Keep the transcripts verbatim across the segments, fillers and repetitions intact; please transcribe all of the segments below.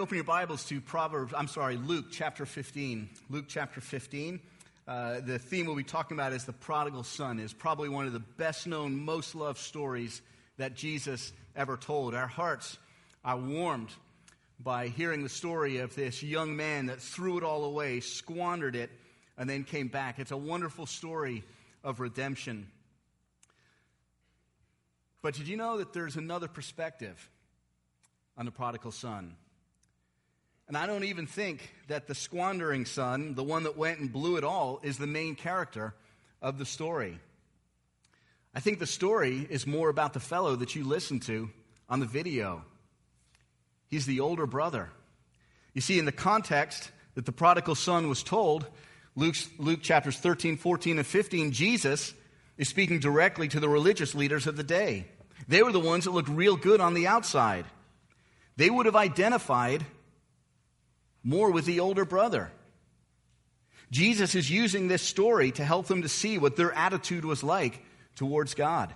open your Bibles to Proverbs, I'm sorry, Luke chapter fifteen. Luke chapter fifteen. Uh, the theme we'll be talking about is the prodigal son. Is probably one of the best known, most loved stories that Jesus ever told. Our hearts are warmed by hearing the story of this young man that threw it all away, squandered it, and then came back. It's a wonderful story of redemption. But did you know that there's another perspective on the prodigal son? And I don't even think that the squandering son, the one that went and blew it all, is the main character of the story. I think the story is more about the fellow that you listen to on the video. He's the older brother. You see, in the context that the prodigal son was told, Luke, Luke chapters thirteen, fourteen, and fifteen, Jesus is speaking directly to the religious leaders of the day. They were the ones that looked real good on the outside. They would have identified more with the older brother. Jesus is using this story to help them to see what their attitude was like towards God.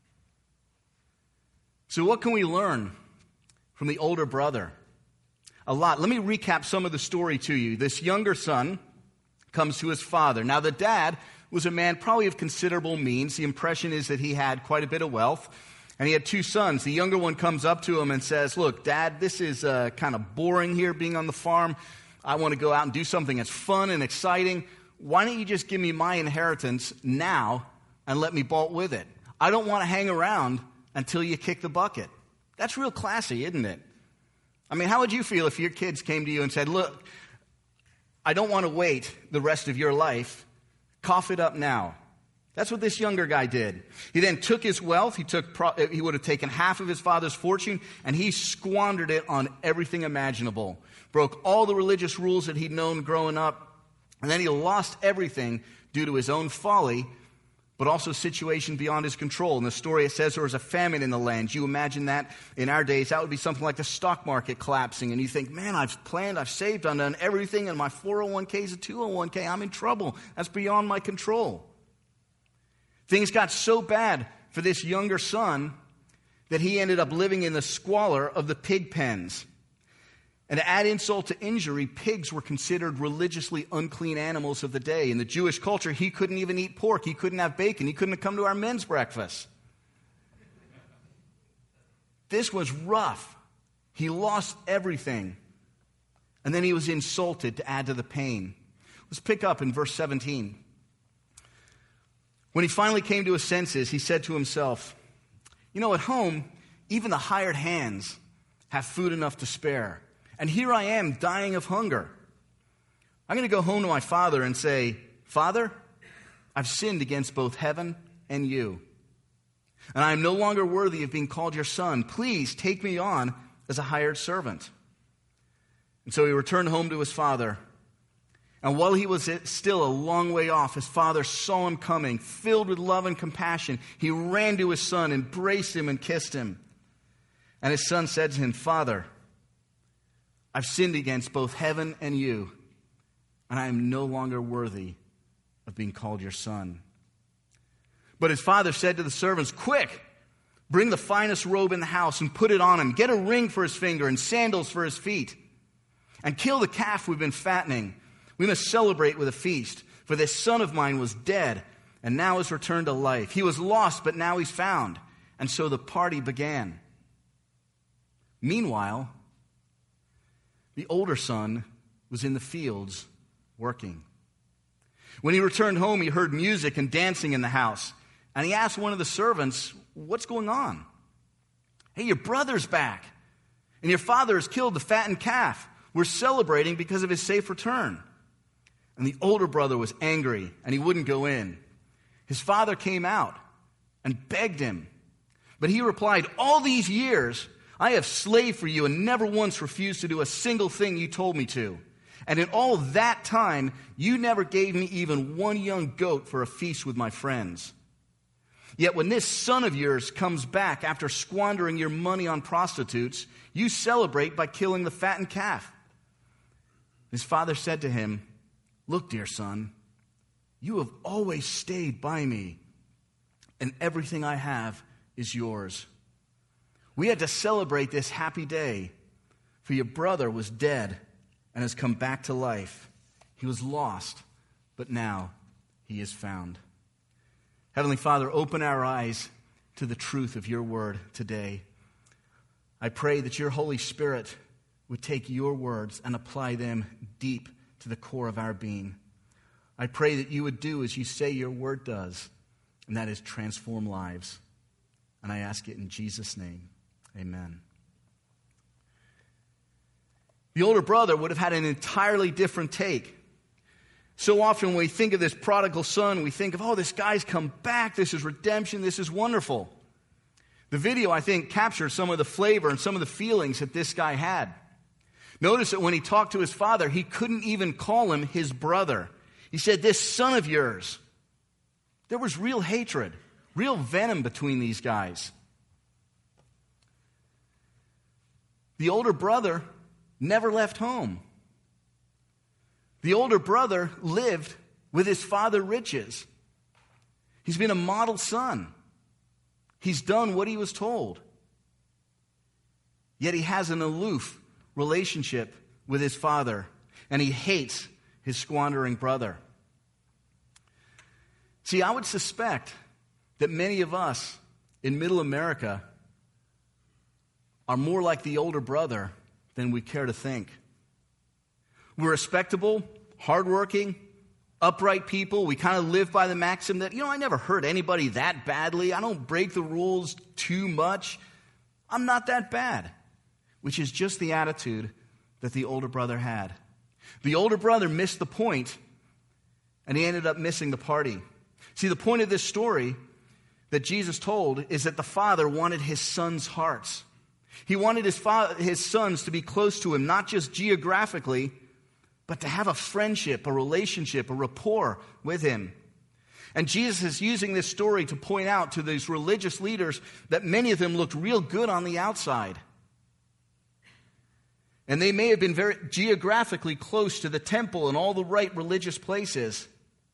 So what can we learn from the older brother? A lot. Let me recap some of the story to you. This younger son comes to his father. Now, the dad was a man probably of considerable means. The impression is that he had quite a bit of wealth. And he had two sons. The younger one comes up to him and says, "Look, Dad, this is uh, kind of boring here being on the farm. I want to go out and do something that's fun and exciting. Why don't you just give me my inheritance now and let me bolt with it? I don't want to hang around until you kick the bucket." That's real classy, isn't it? I mean, how would you feel if your kids came to you and said, "Look, I don't want to wait the rest of your life. Cough it up now"? That's what this younger guy did. He then took his wealth. He took, he would have taken half of his father's fortune, and he squandered it on everything imaginable. Broke all the religious rules that he'd known growing up, and then he lost everything due to his own folly, but also a situation beyond his control. In the story, it says there was a famine in the land. You imagine that in our days, that would be something like the stock market collapsing, and you think, man, I've planned, I've saved, I've done everything, and my four oh one k is a two oh one k. I'm in trouble. That's beyond my control. Things got so bad for this younger son that he ended up living in the squalor of the pig pens. And to add insult to injury, pigs were considered religiously unclean animals of the day. In the Jewish culture, he couldn't even eat pork. He couldn't have bacon. He couldn't have come to our men's breakfast. This was rough. He lost everything. And then he was insulted to add to the pain. Let's pick up in verse seventeen. When he finally came to his senses, he said to himself, "You know, at home, even the hired hands have food enough to spare. And here I am dying of hunger. I'm going to go home to my father and say, 'Father, I've sinned against both heaven and you. And I am no longer worthy of being called your son. Please take me on as a hired servant.' And so he returned home to his father. And while he was still a long way off, his father saw him coming, filled with love and compassion. He ran to his son, embraced him, and kissed him. And his son said to him, 'Father, I've sinned against both heaven and you, and I am no longer worthy of being called your son.' But his father said to the servants, 'Quick, bring the finest robe in the house and put it on him. Get a ring for his finger and sandals for his feet. And kill the calf we've been fattening. We must celebrate with a feast, for this son of mine was dead and now is returned to life. He was lost, but now he's found.' And so the party began. Meanwhile, the older son was in the fields working. When he returned home, he heard music and dancing in the house. And he asked one of the servants, 'What's going on?' 'Hey, your brother's back, and your father has killed the fattened calf. We're celebrating because of his safe return.' And the older brother was angry, and he wouldn't go in. His father came out and begged him. But he replied, 'All these years I have slaved for you and never once refused to do a single thing you told me to. And in all that time, you never gave me even one young goat for a feast with my friends. Yet when this son of yours comes back after squandering your money on prostitutes, you celebrate by killing the fattened calf.' His father said to him, 'Look, dear son, you have always stayed by me, and everything I have is yours. We had to celebrate this happy day, For your brother was dead and has come back to life. He was lost, but now he is found. Heavenly Father, open our eyes to the truth of your word today. I pray that your Holy Spirit would take your words and apply them deep to the core of our being. I pray that you would do as you say your word does, and that is transform lives. And I ask it in Jesus' name. Amen. The older brother would have had an entirely different take. So often when we think of this prodigal son, we think of, oh, this guy's come back. This is redemption. This is wonderful. The video, I think, captures some of the flavor and some of the feelings that this guy had. Notice that when he talked to his father, he couldn't even call him his brother. He said, this son of yours. There was real hatred, real venom between these guys. The older brother never left home. The older brother lived with his father riches. He's been a model son. He's done what he was told. Yet he has an aloof relationship with his father, and he hates his squandering brother. See, I would suspect that many of us in Middle America are more like the older brother than we care to think. We're respectable, hardworking, upright people. We kind of live by the maxim that, you know, I never hurt anybody that badly. I don't break the rules too much. I'm not that bad, which is just the attitude that the older brother had. The older brother missed the point, and he ended up missing the party. See, the point of this story that Jesus told is that the father wanted his sons' hearts. He wanted his, father, his sons to be close to him, not just geographically, but to have a friendship, a relationship, a rapport with him. And Jesus is using this story to point out to these religious leaders that many of them looked real good on the outside. And they may have been very geographically close to the temple and all the right religious places.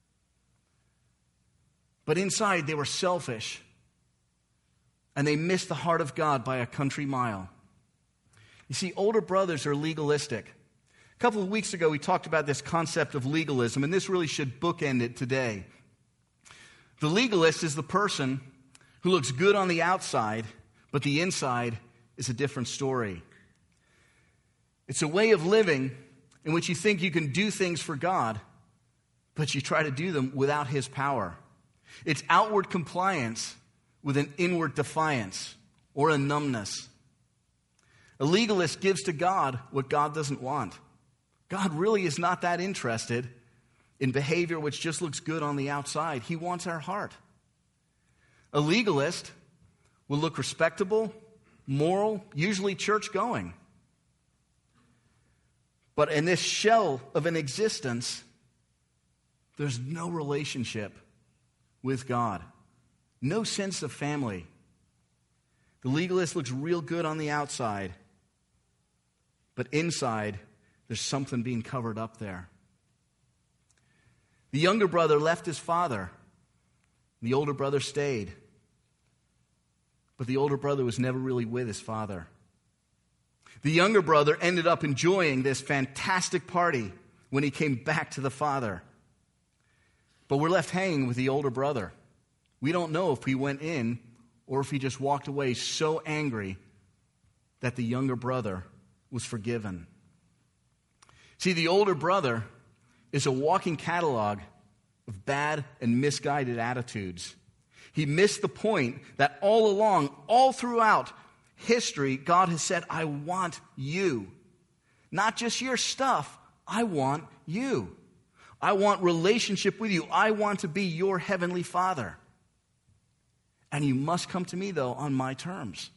But inside they were selfish. And they missed the heart of God by a country mile. You see, older brothers are legalistic. A couple of weeks ago, we talked about this concept of legalism, and this really should bookend it today. The legalist is the person who looks good on the outside, but the inside is a different story. It's a way of living in which you think you can do things for God, but you try to do them without His power. It's outward compliance with an inward defiance or a numbness. A legalist gives to God what God doesn't want. God really is not that interested in behavior which just looks good on the outside. He wants our heart. A legalist will look respectable, moral, usually church-going. But in this shell of an existence, there's no relationship with God. No sense of family. The legalist looks real good on the outside, but inside, there's something being covered up there. The younger brother left his father. The older brother stayed. But the older brother was never really with his father. The younger brother ended up enjoying this fantastic party when he came back to the father. But we're left hanging with the older brother. We don't know if he went in or if he just walked away so angry that the younger brother was forgiven. See, the older brother is a walking catalog of bad and misguided attitudes. He missed the point that all along, all throughout history, God has said, I want you. Not just your stuff, I want you. I want relationship with you. I want to be your heavenly Father. And you must come to me, though, on my terms.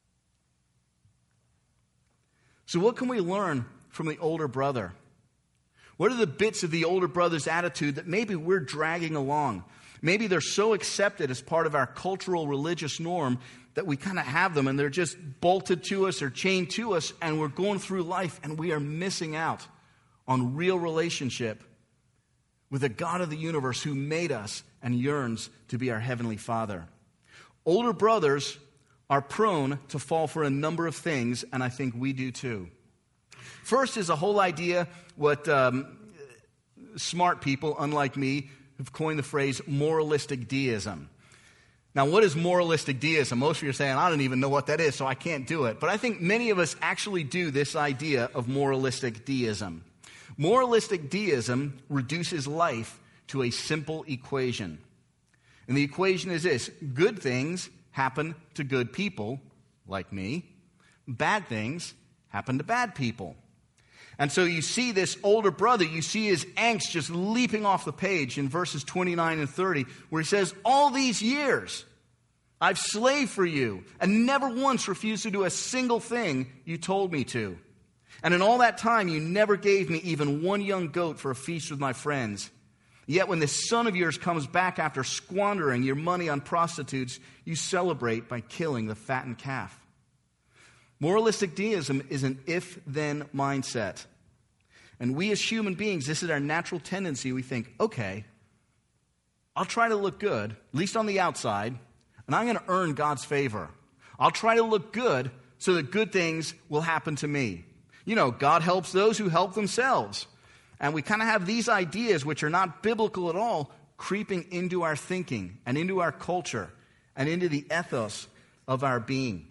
So what can we learn from the older brother? What are the bits of the older brother's attitude that maybe we're dragging along? Maybe they're so accepted as part of our cultural religious norm that we kind of have them and they're just bolted to us or chained to us, and we're going through life and we are missing out on real relationship with the God of the universe who made us and yearns to be our heavenly Father. Older brothers are prone to fall for a number of things, and I think we do too. First is a whole idea, what um, smart people, unlike me, have coined the phrase moralistic deism. Now, what is moralistic deism? Most of you are saying, I don't even know what that is, so I can't do it. But I think many of us actually do this idea of moralistic deism. Moralistic deism reduces life to a simple equation. And the equation is this: good things happen to good people, like me. Bad things happen to bad people. And so you see this older brother, you see his angst just leaping off the page in verses twenty-nine and thirty, where he says, all these years I've slaved for you and never once refused to do a single thing you told me to. And in all that time, you never gave me even one young goat for a feast with my friends. Yet when this son of yours comes back after squandering your money on prostitutes, you celebrate by killing the fattened calf. Moralistic deism is an if-then mindset. And we as human beings, this is our natural tendency. We think, okay, I'll try to look good, at least on the outside, and I'm going to earn God's favor. I'll try to look good so that good things will happen to me. You know, God helps those who help themselves. And we kind of have these ideas, which are not biblical at all, creeping into our thinking and into our culture and into the ethos of our being.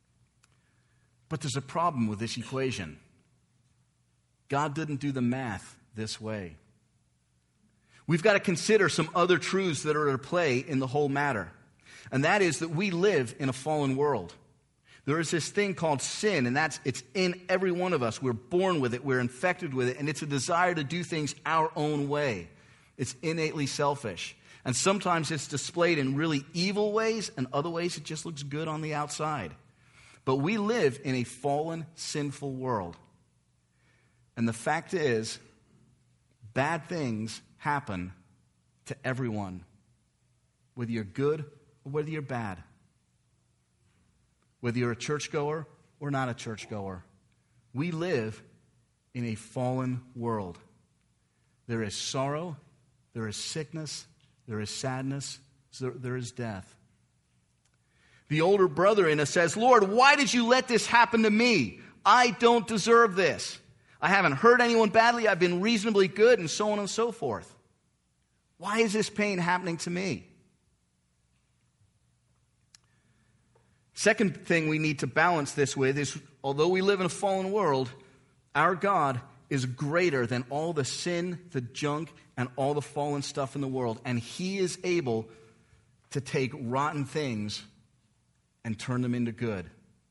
But there's a problem with this equation. God didn't do the math this way. We've got to consider some other truths that are at play in the whole matter. And that is that we live in a fallen world. There is this thing called sin, and that's it's in every one of us. We're born with it, we're infected with it, and it's a desire to do things our own way. It's innately selfish. And sometimes it's displayed in really evil ways, and other ways it just looks good on the outside. But we live in a fallen, sinful world. And the fact is, bad things happen to everyone, whether you're good or whether you're bad. Whether you're a churchgoer or not a churchgoer. We live in a fallen world. There is sorrow, there is sickness, there is sadness, there is death. The older brother in us says, Lord, why did you let this happen to me? I don't deserve this. I haven't hurt anyone badly. I've been reasonably good, and so on and so forth. Why is this pain happening to me? Second thing we need to balance this with is, although we live in a fallen world, our God is greater than all the sin, the junk, and all the fallen stuff in the world. And He is able to take rotten things and turn them into good.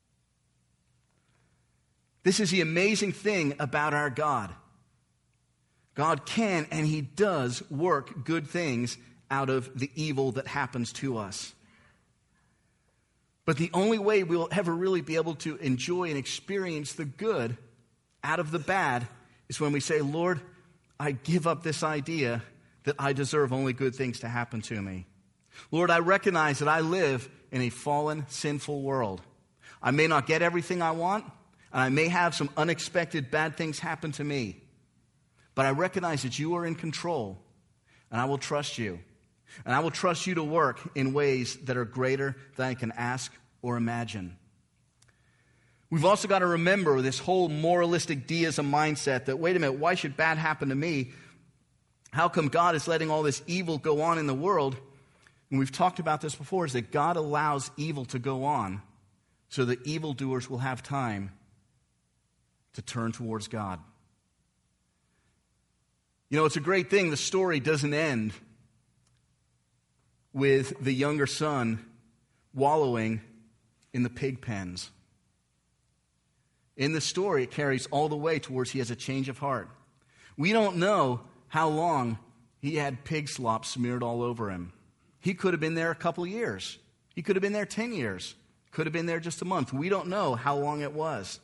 This is the amazing thing about our God. God can and He does work good things out of the evil that happens to us. But the only way we'll ever really be able to enjoy and experience the good out of the bad is when we say, Lord, I give up this idea that I deserve only good things to happen to me. Lord, I recognize that I live in a fallen, sinful world. I may not get everything I want, and I may have some unexpected bad things happen to me. But I recognize that you are in control, and I will trust you. And I will trust you to work in ways that are greater than I can ask or imagine. We've also got to remember this whole moralistic deism mindset that, wait a minute, why should bad happen to me? How come God is letting all this evil go on in the world? And we've talked about this before, is that God allows evil to go on so that evildoers will have time to turn towards God. You know, it's a great thing the story doesn't end with the younger son wallowing in the pig pens. In the story, it carries all the way towards he has a change of heart. We don't know how long he had pig slop smeared all over him. He could have been there a couple of years. He could have been there ten years. Could have been there just a month. We don't know how long it was.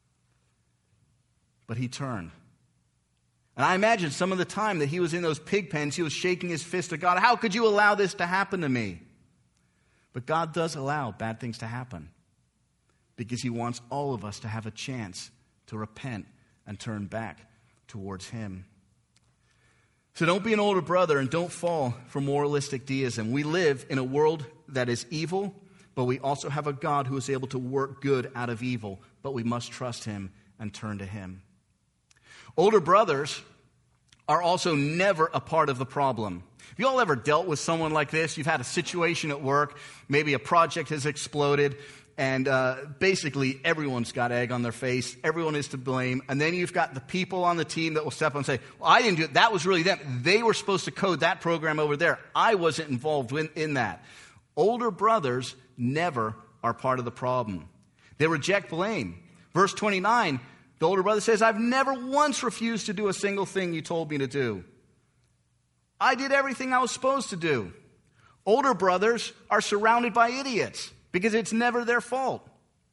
But he turned. And I imagine some of the time that he was in those pig pens, he was shaking his fist at God. How could you allow this to happen to me? But God does allow bad things to happen because He wants all of us to have a chance to repent and turn back towards Him. So don't be an older brother and don't fall for moralistic deism. We live in a world that is evil, but we also have a God who is able to work good out of evil, but we must trust Him and turn to him. Older brothers are also never a part of the problem. Have you all ever dealt with someone like this? You've had a situation at work, maybe a project has exploded, and uh, basically everyone's got egg on their face. Everyone is to blame. And then you've got the people on the team that will step up and say, well, I didn't do it. That was really them. They were supposed to code that program over there. I wasn't involved in, in that. Older brothers never are part of the problem. They reject blame. Verse twenty-nine, the older brother says, I've never once refused to do a single thing you told me to do. I did everything I was supposed to do. Older brothers are surrounded by idiots because it's never their fault.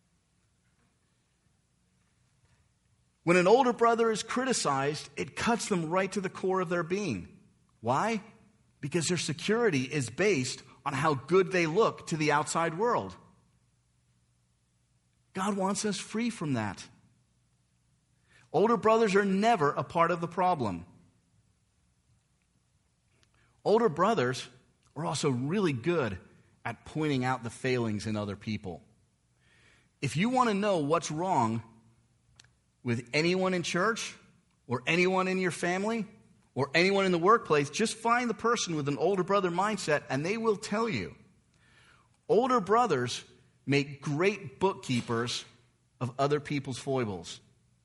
When an older brother is criticized, it cuts them right to the core of their being. Why? Because their security is based on how good they look to the outside world. God wants us free from that. Older brothers are never a part of the problem. Older brothers are also really good at pointing out the failings in other people. If you want to know what's wrong with anyone in church or anyone in your family or anyone in the workplace, just find the person with an older brother mindset and they will tell you. Older brothers make great bookkeepers of other people's foibles.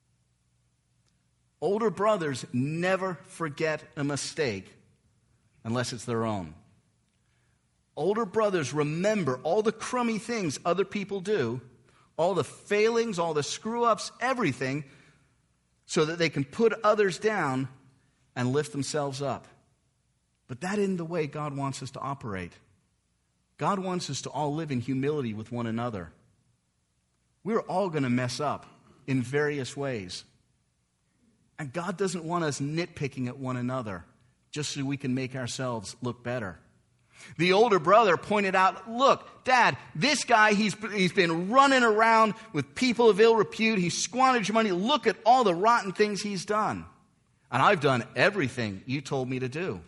Older brothers never forget a mistake unless it's their own. Older brothers remember all the crummy things other people do, all the failings, all the screw-ups, everything, so that they can put others down and lift themselves up. But that isn't the way God wants us to operate. God wants us to all live in humility with one another. We're all going to mess up in various ways. And God doesn't want us nitpicking at one another just so we can make ourselves look better. The older brother pointed out, look, Dad, this guy, he's, he's been running around with people of ill repute. He's squandered your money. Look at all the rotten things he's done. And I've done everything you told me to do.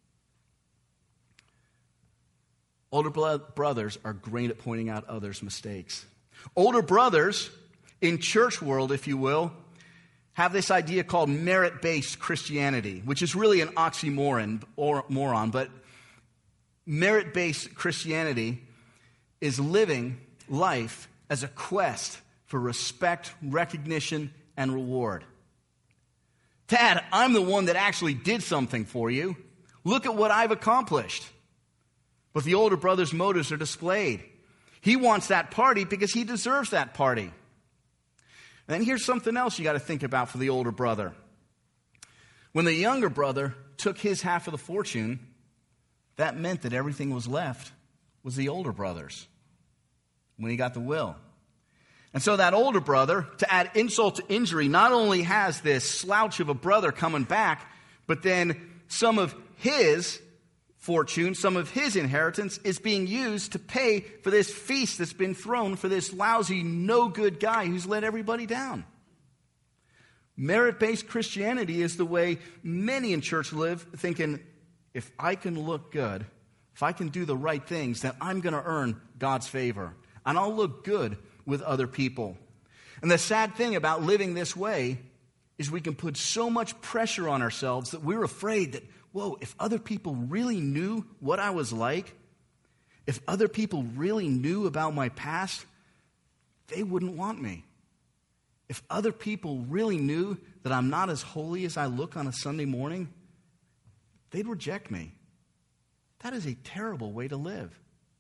Older brothers are great at pointing out others' mistakes. Older brothers, in church world, if you will, have this idea called merit-based Christianity, which is really an oxymoron, or moron, but merit-based Christianity is living life as a quest for respect, recognition, and reward. Dad, I'm the one that actually did something for you. Look at what I've accomplished. But the older brother's motives are displayed. He wants that party because he deserves that party. And then here's something else you got to think about for the older brother. When the younger brother took his half of the fortune, that meant that everything was left was the older brother's when he got the will. And so that older brother, to add insult to injury, not only has this slouch of a brother coming back, but then some of his fortune, some of his inheritance is being used to pay for this feast that's been thrown for this lousy, no-good guy who's let everybody down. Merit-based Christianity is the way many in church live, thinking, if I can look good, if I can do the right things, then I'm going to earn God's favor. And I'll look good with other people. And the sad thing about living this way is we can put so much pressure on ourselves that we're afraid that, whoa, if other people really knew what I was like, if other people really knew about my past, they wouldn't want me. If other people really knew that I'm not as holy as I look on a Sunday morning, they'd reject me. That is a terrible way to live.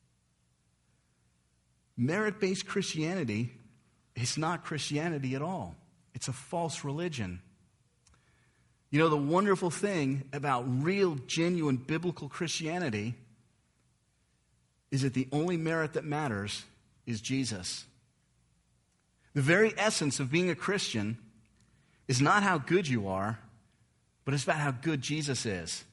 Merit-based Christianity is not Christianity at all. It's a false religion. You know, the wonderful thing about real, genuine, biblical Christianity is that the only merit that matters is Jesus. The very essence of being a Christian is not how good you are, but it's about how good Jesus is.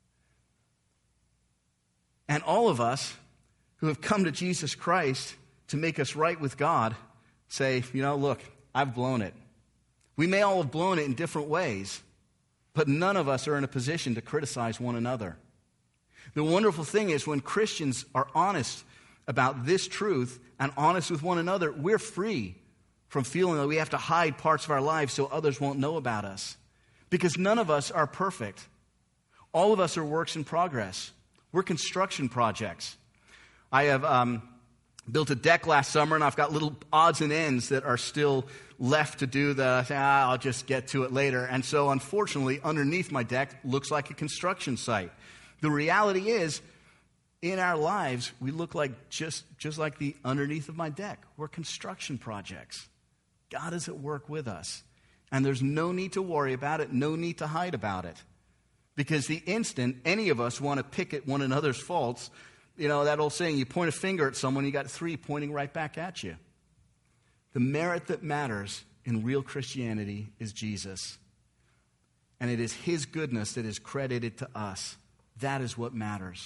And all of us who have come to Jesus Christ to make us right with God say, you know, look, I've blown it. We may all have blown it in different ways, but none of us are in a position to criticize one another. The wonderful thing is when Christians are honest about this truth and honest with one another, we're free from feeling that we have to hide parts of our lives so others won't know about us. Because none of us are perfect. All of us are works in progress. We're construction projects. I have um, built a deck last summer, and I've got little odds and ends that are still left to do that I say, ah, I'll just get to it later. And so, unfortunately, underneath my deck looks like a construction site. The reality is, in our lives, we look like just, just like the underneath of my deck. We're construction projects. God is at work with us. And there's no need to worry about it, no need to hide about it. Because the instant any of us want to pick at one another's faults, you know, that old saying, you point a finger at someone, you got three pointing right back at you. The merit that matters in real Christianity is Jesus. And it is his goodness that is credited to us. That is what matters.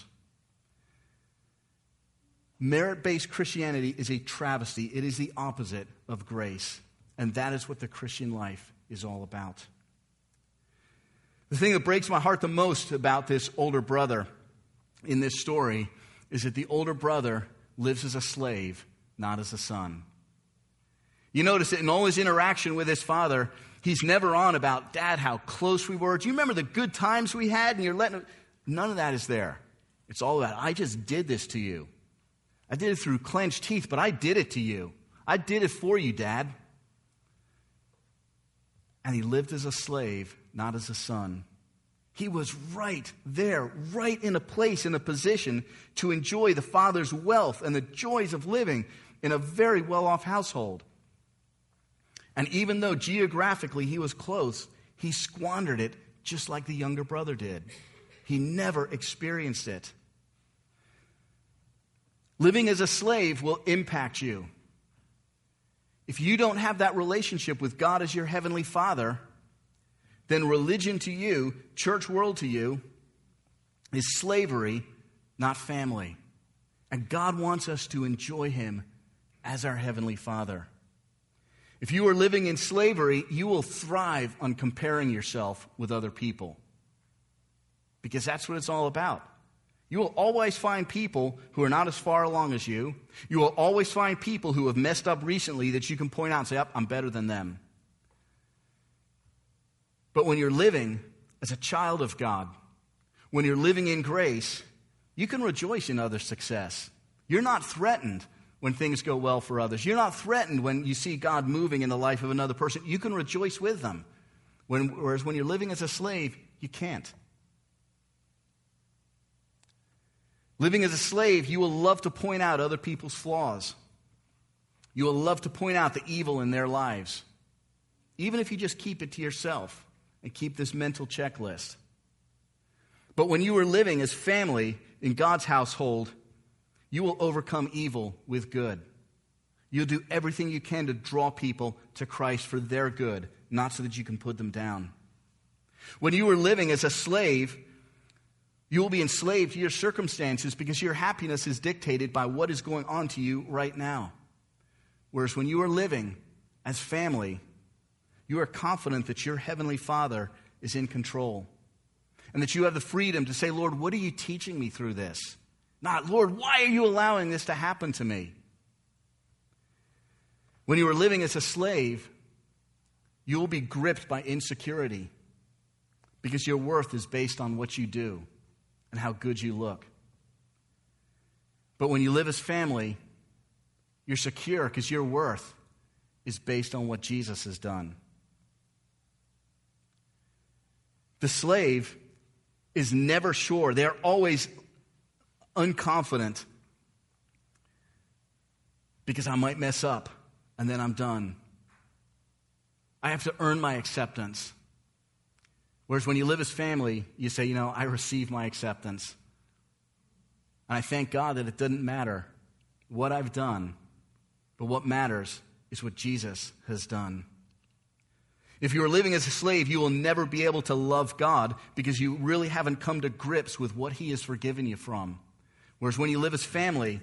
Merit-based Christianity is a travesty. It is the opposite of grace. And that is what the Christian life is all about. The thing that breaks my heart the most about this older brother in this story is that the older brother lives as a slave, not as a son. You notice that in all his interaction with his father, he's never on about, Dad, how close we were. Do you remember the good times we had? And you're letting... None of that is there. It's all about, I just did this to you. I did it through clenched teeth, but I did it to you. I did it for you, Dad. And he lived as a slave, not as a son. He was right there, right in a place, in a position to enjoy the father's wealth and the joys of living in a very well-off household. And even though geographically he was close, he squandered it just like the younger brother did. He never experienced it. Living as a slave will impact you. If you don't have that relationship with God as your heavenly Father, then religion to you, church world to you, is slavery, not family. And God wants us to enjoy him as our heavenly Father. If you are living in slavery, you will thrive on comparing yourself with other people. Because that's what it's all about. You will always find people who are not as far along as you. You will always find people who have messed up recently that you can point out and say, oh, I'm better than them. But when you're living as a child of God, when you're living in grace, you can rejoice in others' success. You're not threatened when things go well for others. You're not threatened when you see God moving in the life of another person. You can rejoice with them. When, whereas when you're living as a slave, you can't. Living as a slave, you will love to point out other people's flaws. You will love to point out the evil in their lives, even if you just keep it to yourself and keep this mental checklist. But when you are living as family in God's household, you will overcome evil with good. You'll do everything you can to draw people to Christ for their good, not so that you can put them down. When you are living as a slave, you will be enslaved to your circumstances because your happiness is dictated by what is going on to you right now. Whereas when you are living as family, you are confident that your heavenly Father is in control. And that you have the freedom to say, Lord, what are you teaching me through this? Not, Lord, why are you allowing this to happen to me? When you are living as a slave, you will be gripped by insecurity because your worth is based on what you do and how good you look. But when you live as family, you're secure because your worth is based on what Jesus has done. The slave is never sure. They're always unconfident because I might mess up and then I'm done. I have to earn my acceptance. Whereas when you live as family, you say, you know, I receive my acceptance. And I thank God that it doesn't matter what I've done, but what matters is what Jesus has done. If you are living as a slave, you will never be able to love God because you really haven't come to grips with what he has forgiven you from. Whereas when you live as family,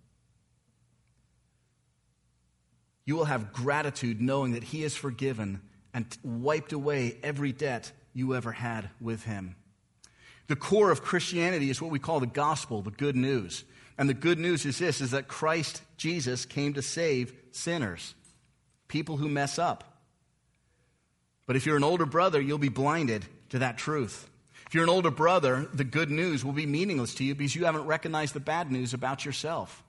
you will have gratitude knowing that he has forgiven and wiped away every debt you ever had with him. The core of Christianity is what we call the gospel, the good news. And the good news is this, is that Christ Jesus came to save sinners, people who mess up. But if you're an older brother, you'll be blinded to that truth. If you're an older brother, the good news will be meaningless to you because you haven't recognized the bad news about yourself.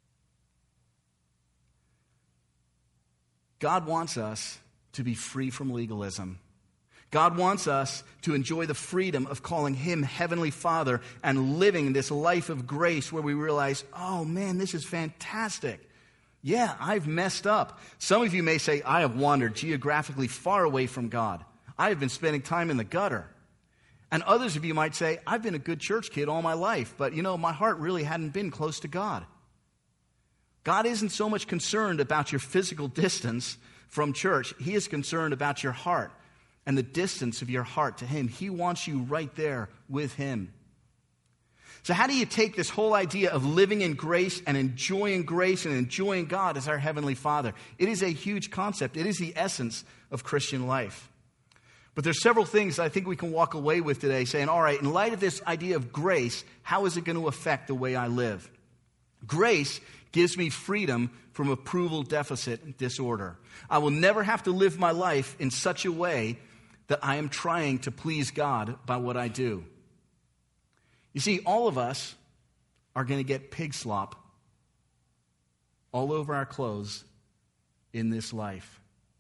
God wants us to be free from legalism. God wants us to enjoy the freedom of calling him Heavenly Father and living this life of grace where we realize, oh man, this is fantastic. Yeah, I've messed up. Some of you may say, I have wandered geographically far away from God. I have been spending time in the gutter. And others of you might say, I've been a good church kid all my life, but you know, my heart really hadn't been close to God. God isn't so much concerned about your physical distance from church. He is concerned about your heart and the distance of your heart to him. He wants you right there with him. So how do you take this whole idea of living in grace and enjoying grace and enjoying God as our Heavenly Father? It is a huge concept. It is the essence of Christian life. But there's several things I think we can walk away with today saying, all right, in light of this idea of grace, how is it going to affect the way I live? Grace gives me freedom from approval deficit disorder. I will never have to live my life in such a way that I am trying to please God by what I do. You see, all of us are going to get pig slop all over our clothes in this life.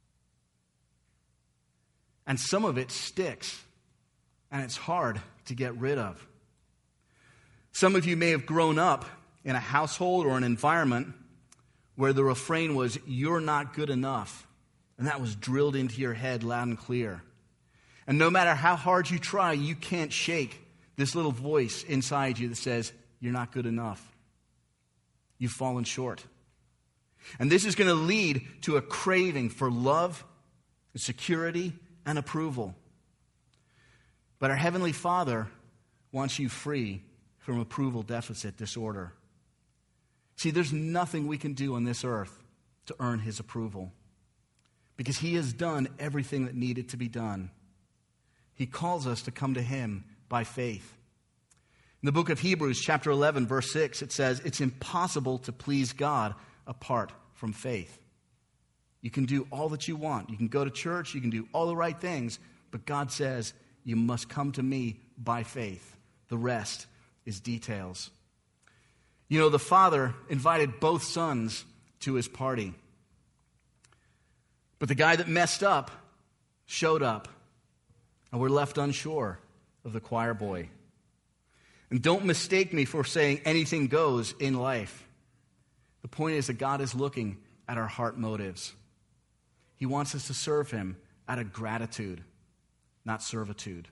And some of it sticks, and it's hard to get rid of. Some of you may have grown up in a household or an environment where the refrain was, you're not good enough. And that was drilled into your head loud and clear. And no matter how hard you try, you can't shake this little voice inside you that says, you're not good enough. You've fallen short. And this is going to lead to a craving for love, security, and approval. But our Heavenly Father wants you free from approval deficit disorder. See, there's nothing we can do on this earth to earn his approval because he has done everything that needed to be done. He calls us to come to him by faith. In the book of Hebrews, chapter eleven, verse six, it says, it's impossible to please God apart from faith. You can do all that you want. You can go to church. You can do all the right things. But God says, you must come to me by faith. The rest is details. You know, the father invited both sons to his party. But the guy that messed up showed up. And we're left unsure of the choir boy. And don't mistake me for saying anything goes in life. The point is that God is looking at our heart motives. He wants us to serve him out of gratitude, not servitude.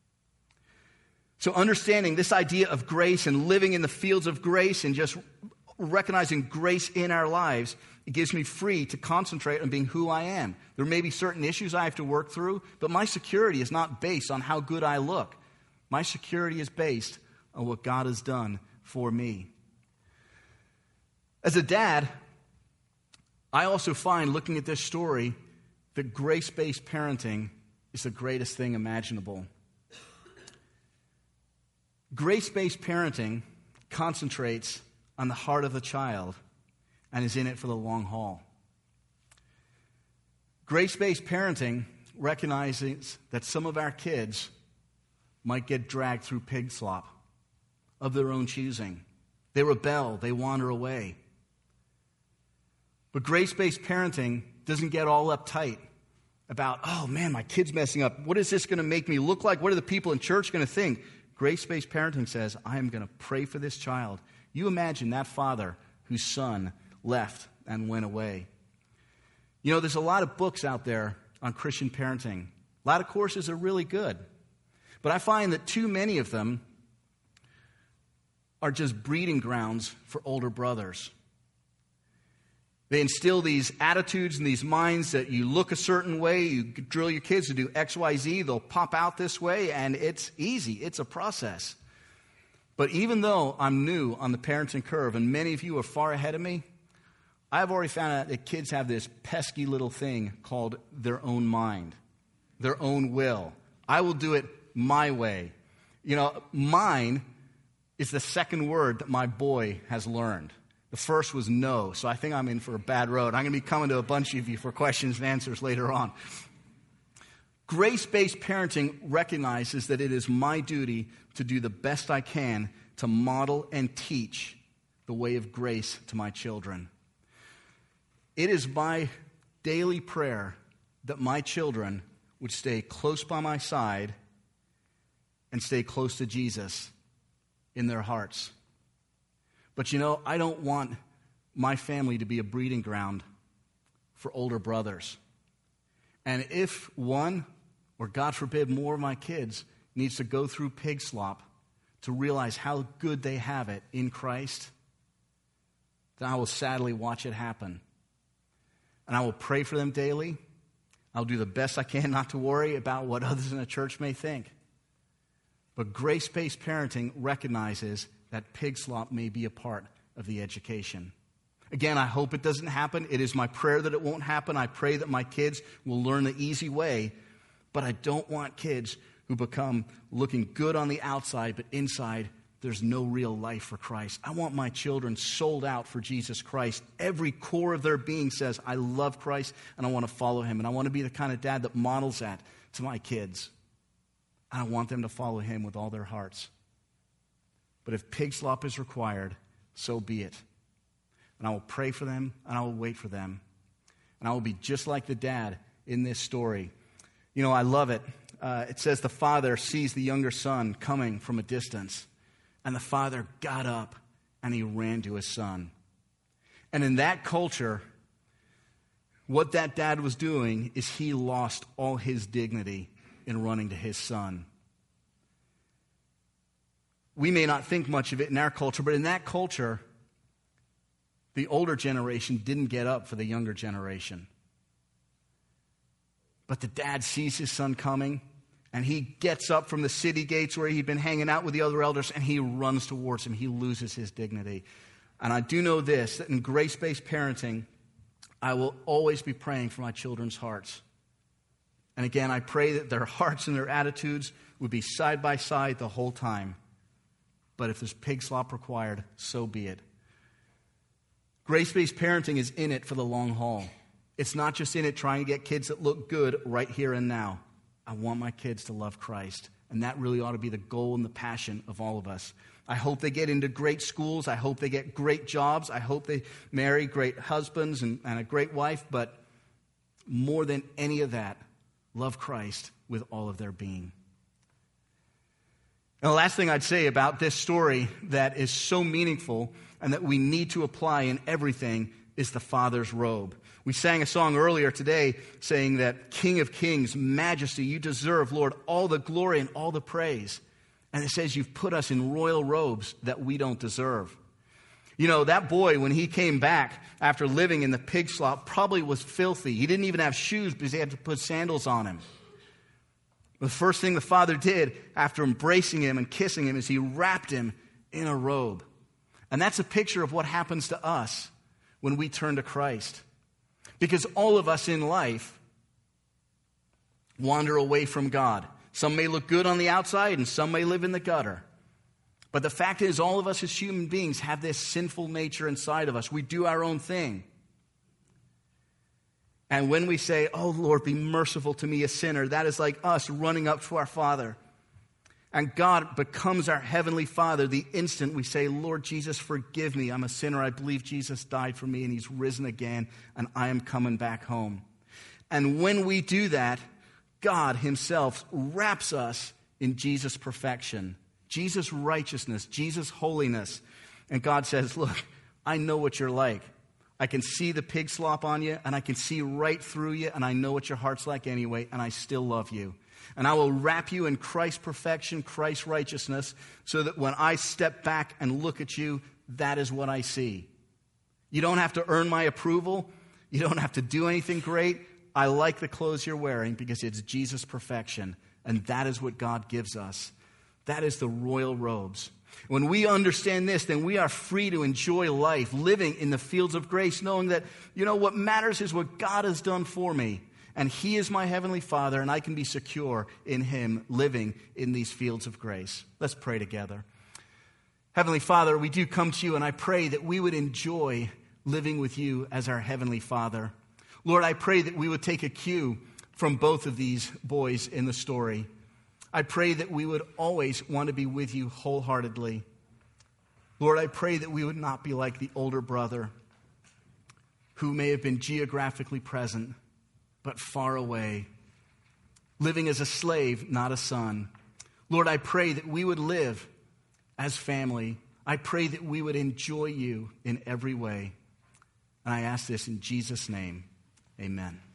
So understanding this idea of grace and living in the fields of grace and just recognizing grace in our lives, it gives me free to concentrate on being who I am. There may be certain issues I have to work through, but my security is not based on how good I look. My security is based on what God has done for me. As a dad, I also find, looking at this story, that grace-based parenting is the greatest thing imaginable. Grace-based parenting concentrates on the heart of the child and is in it for the long haul. Grace-based parenting recognizes that some of our kids might get dragged through pig slop of their own choosing. They rebel, they wander away. But grace-based parenting doesn't get all uptight about, oh man, my kid's messing up. What is this going to make me look like? What are the people in church going to think? Grace-based parenting says, I am going to pray for this child. You imagine that father whose son left and went away. You know, there's a lot of books out there on Christian parenting. A lot of courses are really good. But I find that too many of them are just breeding grounds for older brothers. They instill these attitudes and these minds that you look a certain way, you drill your kids to do X, Y, Z, they'll pop out this way, and it's easy. It's a process. But even though I'm new on the parenting curve, and many of you are far ahead of me, I've already found out that kids have this pesky little thing called their own mind, their own will. I will do it my way. You know, mine is the second word that my boy has learned. The first was no, so I think I'm in for a bad road. I'm going to be coming to a bunch of you for questions and answers later on. Grace-based parenting recognizes that it is my duty to do the best I can to model and teach the way of grace to my children. It is my daily prayer that my children would stay close by my side and stay close to Jesus in their hearts. But you know, I don't want my family to be a breeding ground for older brothers. And if one, or God forbid, more of my kids needs to go through pig slop to realize how good they have it in Christ, then I will sadly watch it happen. And I will pray for them daily. I'll do the best I can not to worry about what others in the church may think. But grace-based parenting recognizes that pig slop may be a part of the education. Again, I hope it doesn't happen. It is my prayer that it won't happen. I pray that my kids will learn the easy way. But I don't want kids who become looking good on the outside, but inside there's no real life for Christ. I want my children sold out for Jesus Christ. Every core of their being says, I love Christ and I want to follow him. And I want to be the kind of dad that models that to my kids. And I want them to follow him with all their hearts. But if pig slop is required, so be it. And I will pray for them and I will wait for them. And I will be just like the dad in this story. You know, I love it. Uh, it says the father sees the younger son coming from a distance. And the father got up and he ran to his son. And in that culture, what that dad was doing is he lost all his dignity in running to his son. We may not think much of it in our culture, but in that culture, the older generation didn't get up for the younger generation. But the dad sees his son coming, and he gets up from the city gates where he'd been hanging out with the other elders, and he runs towards him. He loses his dignity. And I do know this, that in grace-based parenting, I will always be praying for my children's hearts. And again, I pray that their hearts and their attitudes would be side by side the whole time. But if there's pig slop required, so be it. Grace-based parenting is in it for the long haul. It's not just in it trying to get kids that look good right here and now. I want my kids to love Christ. And that really ought to be the goal and the passion of all of us. I hope they get into great schools. I hope they get great jobs. I hope they marry great husbands and, and a great wife. But more than any of that, love Christ with all of their being. And the last thing I'd say about this story that is so meaningful and that we need to apply in everything is the Father's robe. We sang a song earlier today saying that King of Kings, Majesty, you deserve, Lord, all the glory and all the praise. And it says you've put us in royal robes that we don't deserve. You know, that boy, when he came back after living in the pig slop, probably was filthy. He didn't even have shoes because he had to put sandals on him. The first thing the father did after embracing him and kissing him is he wrapped him in a robe. And that's a picture of what happens to us when we turn to Christ. Because all of us in life wander away from God. Some may look good on the outside and some may live in the gutter. But the fact is, all of us as human beings have this sinful nature inside of us. We do our own thing. And when we say, oh, Lord, be merciful to me, a sinner, that is like us running up to our Father. And God becomes our heavenly Father the instant we say, Lord Jesus, forgive me. I'm a sinner. I believe Jesus died for me and he's risen again and I am coming back home. And when we do that, God himself wraps us in Jesus' perfection, Jesus' righteousness, Jesus' holiness. And God says, look, I know what you're like. I can see the pig slop on you, and I can see right through you, and I know what your heart's like anyway, and I still love you. And I will wrap you in Christ's perfection, Christ's righteousness, so that when I step back and look at you, that is what I see. You don't have to earn my approval. You don't have to do anything great. I like the clothes you're wearing because it's Jesus' perfection, and that is what God gives us. That is the royal robes. When we understand this, then we are free to enjoy life, living in the fields of grace, knowing that, you know, what matters is what God has done for me. And he is my heavenly Father, and I can be secure in him, living in these fields of grace. Let's pray together. Heavenly Father, we do come to you, and I pray that we would enjoy living with you as our Heavenly Father. Lord, I pray that we would take a cue from both of these boys in the story. I pray that we would always want to be with you wholeheartedly. Lord, I pray that we would not be like the older brother who may have been geographically present, but far away, living as a slave, not a son. Lord, I pray that we would live as family. I pray that we would enjoy you in every way. And I ask this in Jesus' name, amen.